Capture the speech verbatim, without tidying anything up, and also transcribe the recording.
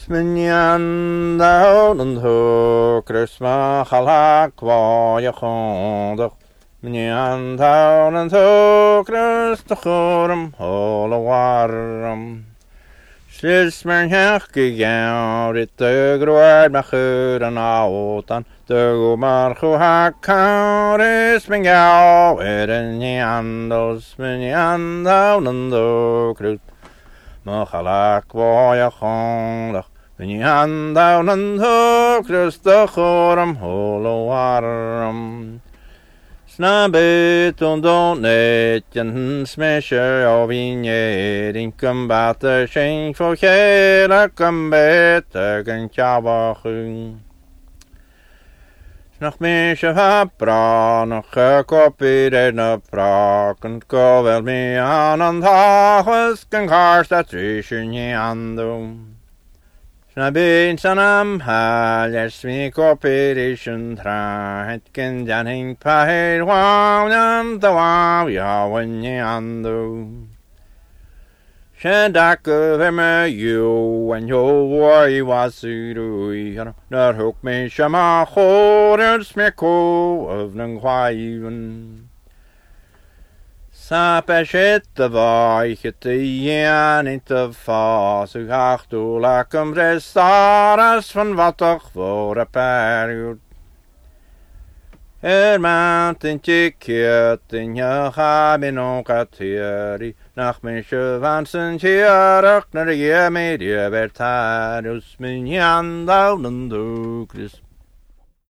Sminian down and ho, Christmas halak wa je gondig. Sminian down and ho, Christmas chorum, holle warm. Slis mijn hechke jou, dit de groeit me goed en oud aan. De gomer gohak koud is mijn jou, er in je handels, Sminian down and ho, Christmas. Machalak wa je gondig. Ben je hand down and ho, Christus chorum, holle warm. Snabit und don't netjen smasher av inget, inkom batter skänk för hela kom bättre tjava sjung. Snach mische ha bra, noch kopi den upprak, und gå väl med annan tages, kan karsta trischen i andum. Snabin sanam haljer smik op edischen tra, het ken janning paher wawnam da waw ja wenje ando. Shendak over me you and your war was surui, not hook me shama horror smeko of nung hwaven. Sapeshet de vaichet de jan in te fas, u hacht u lakum restaras van wat toch voor een period. Er maand in tjekjet in je gabin ook at heri, nach mische vansen tjerig naar je medie werd haar, us min jan down en doekris.